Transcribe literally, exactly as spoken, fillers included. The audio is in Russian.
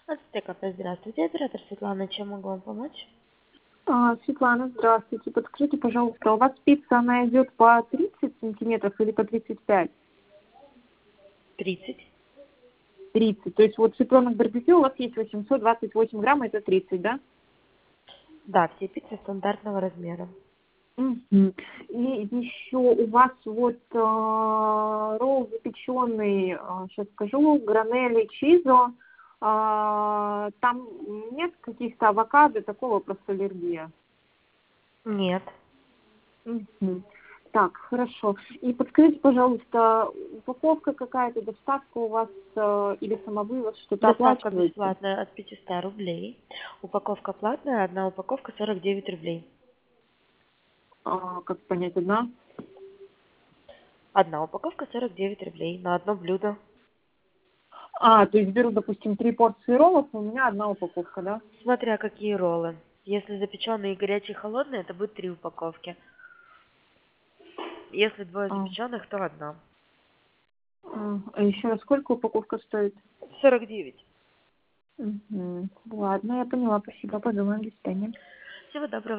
Ацтекафе, здравствуйте. Оператор Светлана, чем могу вам помочь? А, Светлана, здравствуйте. Подскажите, пожалуйста, у вас пицца, она идет по тридцать сантиметров или по тридцать пять? тридцать. тридцать. То есть вот цыпленок барбекю у вас есть восемьсот двадцать восемь грамм, это тридцать, да? Да, все пиццы стандартного размера. Мгм. И еще у вас вот э, ролл запеченный, сейчас скажу, гранелли чизо. А, там нет каких-то авокадо, такого просто аллергия. Нет. Мгм. Так, хорошо. И подскажите, пожалуйста, упаковка какая-то, доставка у вас э, или самовывоз, что-то Доставка оплачиваете? бесплатная от пятисот рублей. Упаковка платная, одна упаковка сорок девять рублей. А, как понять, одна? Одна упаковка сорок девять рублей на одно блюдо. А, то есть беру, допустим, три порции роллов, у меня одна упаковка, да? Смотря какие роллы. Если запеченные горячие и холодные, это будет три упаковки. Если двое А, запеченных, то одна. а, а еще раз, сколько упаковка стоит? сорок девять. Мгм. Ладно, я поняла, спасибо, подумаем, до свидания. Всего доброго.